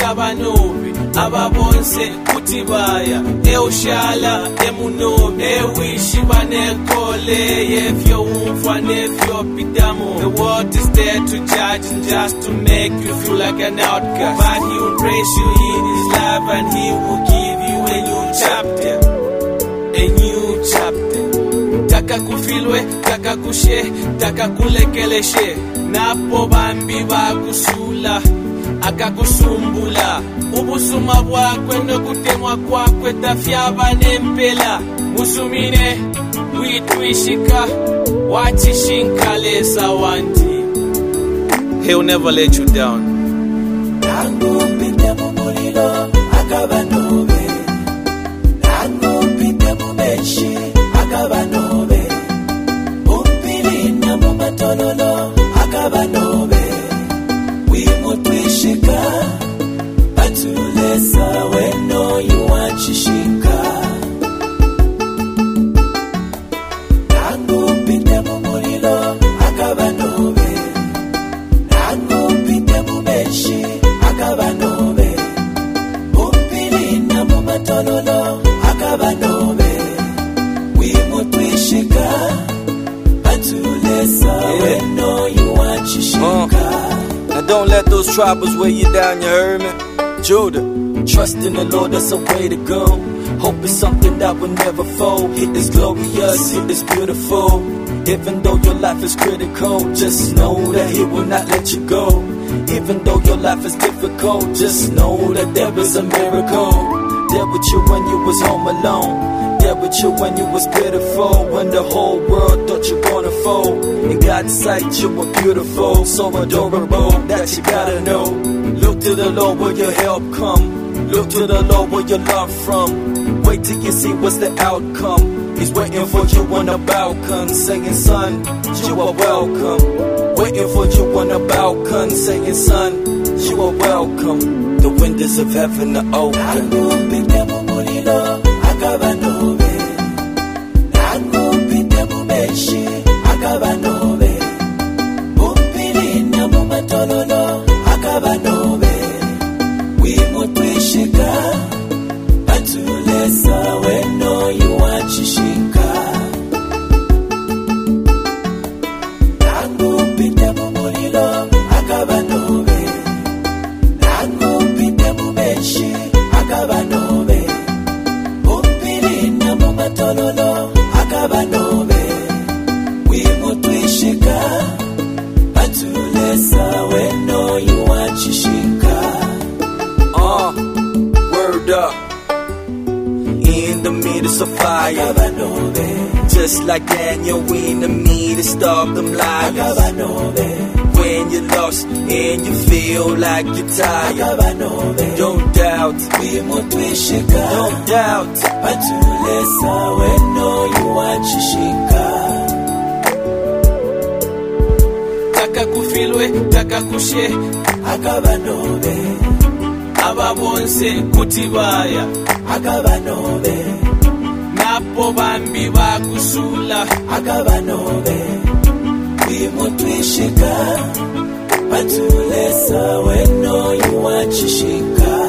abanobi ababonse kuti baya eushala emunobi ewishi banekole yefyo umfa nefyo pitamo. The world is there to judge and just to make you feel like an outcast, but he will praise you in his life and he will give you a new chapter, a new chapter. Taka kufilwe, taka kushe, taka kulekeleshe, napo bambi bakusula akakusumbula. Ubusuma bwakwe nokutemwa kwakwe tafyaba nempela. Musumine witwishika wachishinkalesa wanti. He'll never let you down. Nangu pite mumulilo akabanobe, nangu pite mumeshi akabanobe, umpili na mumatololo akabanobe. Wimutwishika atulesa weno yuwachishika. Nangu pite mumulilo akabanobe, nangu pite mumeshi akabanobe, umpili na mumatololo akabanobe. Wimutwishika atulesa weno yuwachishika. Now don't let those troubles weigh you down, you heard me? Judah, trust in the Lord, that's a way to go. Hope is something that will never fold. It is glorious, it is beautiful. Even though your life is critical, just know that He will not let you go. Even though your life is difficult, just know that there is a miracle. There with you when you was home alone, there with you when you was pitiful, when the whole world thought you gonna fold. In God's sight you were beautiful, so adorable that you gotta know. Look to the Lord where your help come, look to the Lord where your love from. Wait till you see what's the outcome. He's waiting for you on the balcony, saying, son, you are welcome. Waiting for you on the balcony, saying, son, you are welcome. The windows of heaven are open. Nangu pite mumulilo akabanobe, nangu pite mumeshi akabanobe, umpili na mumatololo akabanobe. Wimutwishika atulesa weno yuwachishika. Nangu pite mumulilo akabanobe, nangu pite mumeshi akabanobe, umpili na mumatololo akabanobe. Wimutwishika atulesa weno yuwachishika. Word up. In the midst of fire, akabanobe, just like Daniel in the midst of them lions. akabanobe, When you're lost and you feel like you're tired, akabanobe. don't doubt, Wimutwishika don't doubt. atulesa weno yuwachishika. Taka kufilwe, taka kushe, Akabanobe, ababonse kuti baya, akabanobe, napo bambi bakusula akabanobe. Wimutwishika atulesa weno yuwachishika.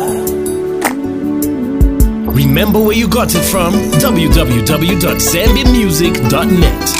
Remember where you got it from? www.zambianmusic.net.